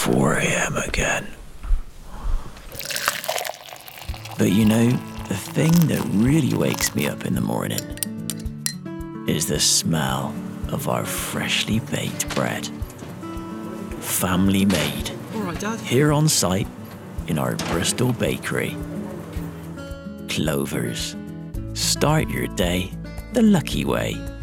4 a.m. again. But you know, the thing that really wakes me up in the morning is the smell of our freshly baked bread. Family made. All right, Dad. Here on site in our Bristol bakery. Clovers. Start your day the lucky way.